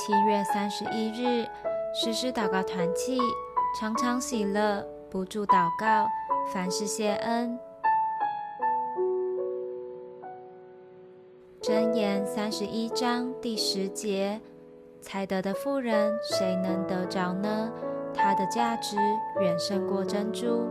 7月31日，实施祷告团契，常常喜乐，不住祷告，凡事谢恩。箴言31章第10节，才德的妇人，谁能得着呢？她的价值远胜过珍珠。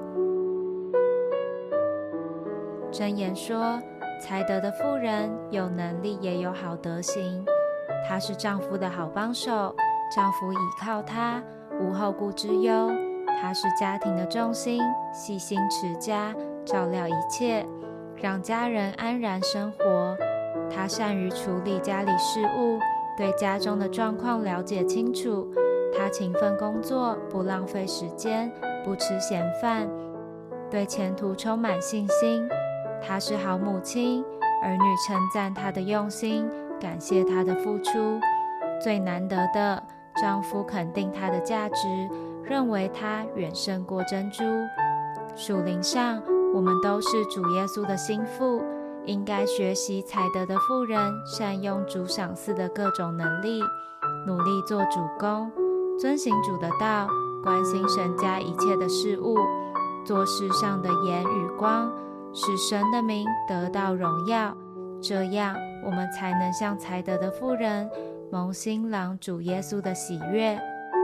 箴言说，才德的妇人有能力也有好德行，她是丈夫的好帮手，丈夫倚靠她，无后顾之忧。她是家庭的重心，细心持家，照料一切，让家人安然生活。她善于处理家里事务，对家中的状况了解清楚。她勤奋工作，不浪费时间，不吃闲饭，对前途充满信心。她是好母亲，儿女称赞她的用心，感谢她的付出。最难得的，丈夫肯定她的价值，认为她远胜过珍珠。属灵上，我们都是主耶稣的心腹，应该学习才德的妇人，善用主赏赐的各种能力，努力做主工，遵行主的道，关心神家一切的事物，做世上的盐与光，使神的名得到荣耀。这样，我们才能像才德的妇人，蒙新郎主耶稣的喜悦。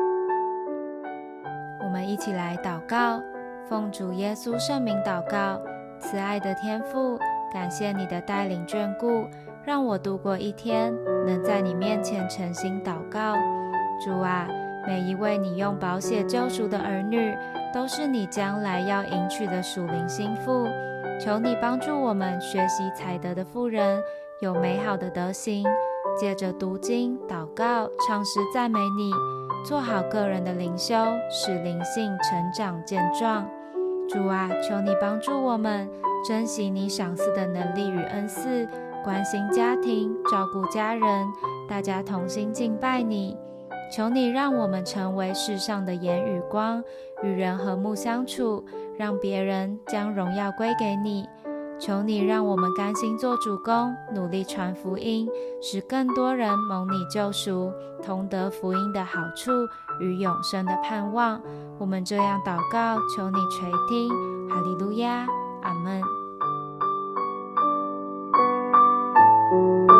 我们一起来祷告，奉主耶稣圣名祷告。慈爱的天父，感谢你的带领眷顾，让我度过一天，能在你面前诚心祷告。主啊，每一位你用宝血救赎的儿女，都是你将来要迎娶的属灵心腹。求你帮助我们学习才德的妇人，有美好的德行，借着读经、祷告、唱诗赞美你，做好个人的灵修，使灵性成长健壮。主啊，求你帮助我们珍惜你赏赐的能力与恩赐，关心家庭，照顾家人，大家同心敬拜你。求你让我们成为世上的盐与光，与人和睦相处，让别人将荣耀归给你。求你让我们甘心做主工，努力传福音，使更多人蒙你救赎，同得福音的好处与永生的盼望。我们这样祷告，求你垂听。哈利路亚，阿们。